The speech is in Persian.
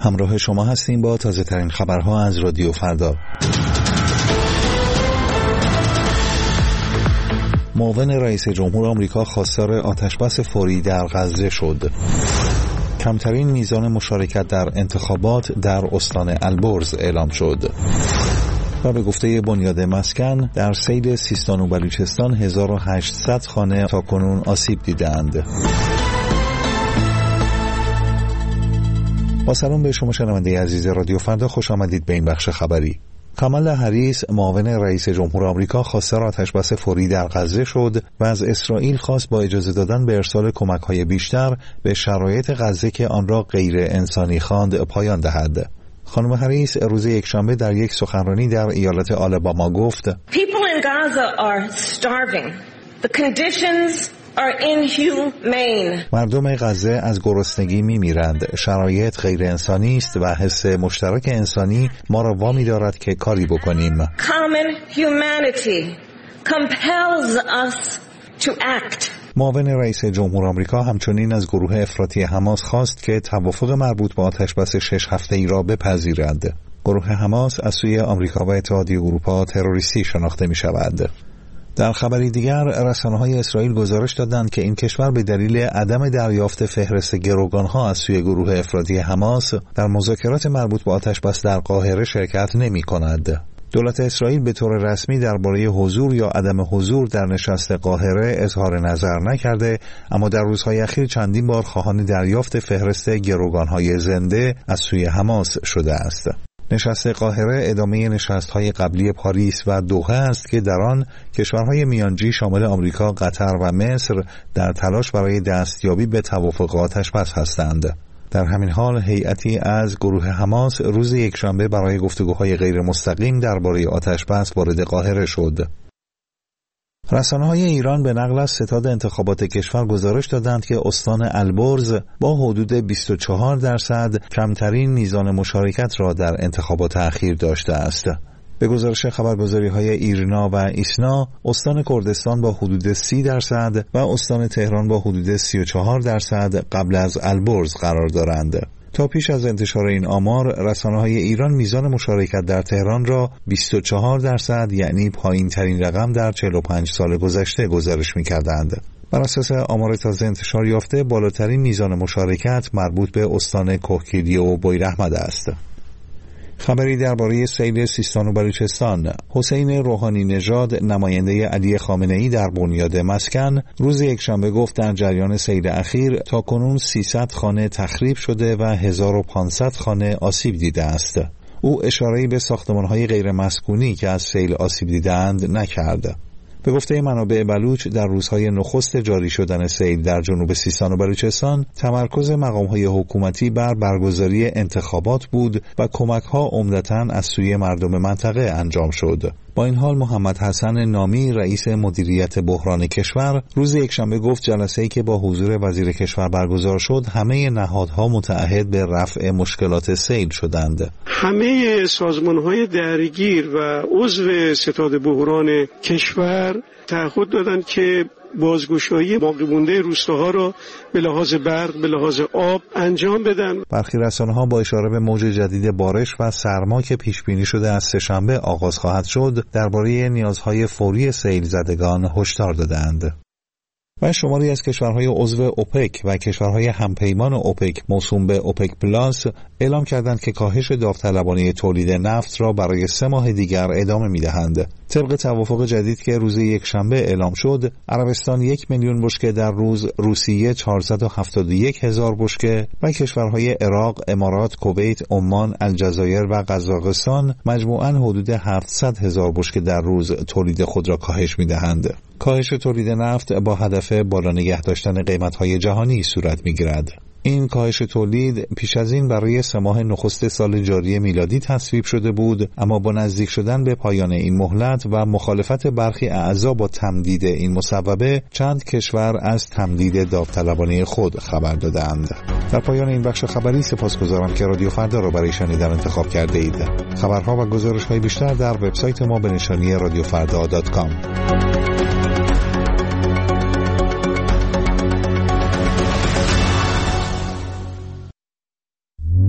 همراه شما هستیم با تازه ترین خبرها از رادیو فردا. معاون رئیس جمهور آمریکا خواستار آتش‌بس فوری در غزه شد. کمترین میزان مشارکت در انتخابات در استان البرز اعلام شد. و به گفته بنیاد مسکن در سیل سیستان و بلوچستان 1800 خانه تاکنون آسیب دیدند. با سلام به شما شنونده عزیز رادیو فردا، خوش آمدید به این بخش خبری. کامالا هریس معاون رئیس جمهور آمریکا خواستار آتش‌بس فوری در غزه شد و از اسرائیل خواست با اجازه دادن به ارسال کمک‌های بیشتر به شرایط غزه که آن را غیر انسانی خواند پایان دهد. خانم هریس روز یکشنبه در یک سخنرانی در ایالت آلاباما گفت: People in Gaza are starving. The conditions are inhumane. مردم غزه از گرسنگی می‌میرند. شرایط غیر انسانی است و حس مشترک انسانی ما را وامی دارد که کاری بکنیم. Common humanity compels us to act. معاون رئیس جمهور آمریکا همچنین از گروه افراطی حماس خواست که توافق مربوط به آتش‌بس 6 هفته‌ای را بپذیرد. گروه حماس از سوی آمریکا و اتحادیه اروپا تروریستی شناخته می‌شود. در خبری دیگر رسانه‌های اسرائیل گزارش دادند که این کشور به دلیل عدم دریافت فهرست گروگان‌ها از سوی گروه افراطی حماس در مذاکرات مربوط به آتش‌بس در قاهره شرکت نمی‌کند. دولت اسرائیل به طور رسمی درباره حضور یا عدم حضور در نشست قاهره اظهار نظر نکرده، اما در روزهای اخیر چندین بار خواهان دریافت فهرست گروگان‌های زنده از سوی حماس شده است. نشست قاهره ادامه نشست‌های قبلی پاریس و دوحه است که در آن کشورهای میانجی شامل آمریکا، قطر و مصر در تلاش برای دستیابی به توافق آتش‌بس هستند. در همین حال هیئتی از گروه حماس روز یکشنبه برای گفتگوهای غیر مستقیم درباره آتش‌بس وارد قاهره شد. رسانه‌های ایران به نقل از ستاد انتخابات کشور گزارش دادند که استان البرز با حدود 24% کمترین میزان مشارکت را در انتخابات اخیر داشته است. به گزارش خبرگزاری‌های ایرنا و ایسنا، استان کردستان با حدود 30% و استان تهران با حدود 34% قبل از البرز قرار دارند. تا پیش از انتشار این آمار، رسانه‌های ایران میزان مشارکت در تهران را 24%، یعنی پایین‌ترین رقم در 45 سال گذشته گزارش می‌کردند. بر اساس آمار تازه انتشار یافته، بالاترین میزان مشارکت مربوط به استان کهگیلویه و بویراحمد است. خبری درباره سیل سیستان و بلوچستان. حسین روحانی نژاد نماینده علی خامنه‌ای در بنیاد مسکن روز یکشنبه گفت در جریان سیل اخیر تاکنون 300 خانه تخریب شده و 1500 خانه آسیب دیده است. او اشاره‌ای به ساختمان‌های غیر مسکونی که از سیل آسیب دیدند نکرد. به گفته منابع بلوچ، در روزهای نخست جاری شدن سیل در جنوب سیستان و بلوچستان تمرکز مقام‌های حکومتی بر برگزاری انتخابات بود و کمک‌ها عمدتاً از سوی مردم منطقه انجام شد. با این حال محمد حسن نامی رئیس مدیریت بحران کشور روز یکشنبه گفت جلسه‌ای که با حضور وزیر کشور برگزار شد همه نهادها متعهد به رفع مشکلات سیل شدند. همه سازمان‌های درگیر و عضو ستاد بحران کشور تعهد دادند که بازگشایی باقی مونده روستاها را به لحاظ برق، به لحاظ آب انجام بدن. برخی رسانه‌ها با اشاره به موج جدید بارش و سرما که پیش بینی شده از سه‌شنبه آغاز خواهد شد، درباره نیازهای فوری سیل زدگان هشدار دادند. و شماری از کشورهای عضو اوپک و کشورهای همپیمان اوپک موسوم به اوپک پلاس اعلام کردند که کاهش داوطلبانه تولید نفت را برای 3 ماه دیگر ادامه می‌دهند. طبق توافق جدید که روز یکشنبه اعلام شد، عربستان 1 میلیون بشکه در روز، روسیه 471,000 بشکه و کشورهای عراق، امارات، کویت، عمان، الجزایر و قزاقستان مجموعاً حدود 700,000 بشکه در روز تولید خود را کاهش می‌دهند. کاهش تولید نفت با هدف بالا نگه داشتن قیمت‌های جهانی صورت می‌گیرد. این کاهش تولید پیش از این برای 3 ماه نخست سال جاری میلادی تصویب شده بود، اما با نزدیک شدن به پایان این مهلت و مخالفت برخی اعضا با تمدید این مصوبه، چند کشور از تمدید داوطلبانه خود خبر دادند. در پایان این بخش خبری سپاسگزارم که رادیو فردا را برای شنیدن انتخاب کرده اید. خبرها و گزارش‌های بیشتر در وبسایت ما به نشانی radiofrda.com.